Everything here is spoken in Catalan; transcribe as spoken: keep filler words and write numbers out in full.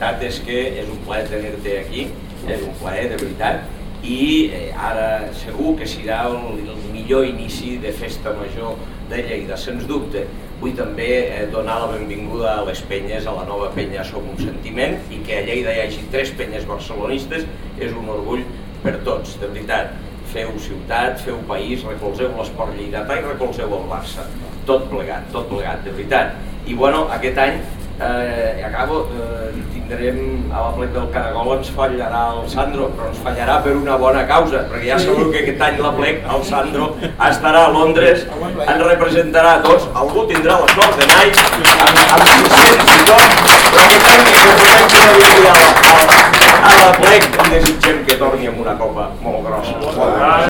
veritat és que és un plaer tenir-te aquí, és un plaer de veritat, i ara segur que serà el millor inici de festa major de Lleida, sens dubte. Vull també donar la benvinguda a les penyes, a la nova penya Som un Sentiment, i que a Lleida hi hagi tres penyes barcelonistes és un orgull per tots, de veritat. Feu ciutat, feu país, recolzeu l'esport lleidatà i recolzeu el Barça. Tot plegat, tot plegat, de veritat. I bueno, aquest any, eh, acabo, eh, tindrem a la plec del Caragol, ens fallarà el Sandro, però ens fallarà per una bona causa, perquè ja sabeu que aquest any la plec, el Sandro, estarà a Londres, ens representarà a tots, algú tindrà la sort d'anar-hi, amb sis-cents i tot, però aquest any que recordem que no vingui a la plec, i desitgem que torni amb una copa molt grossa.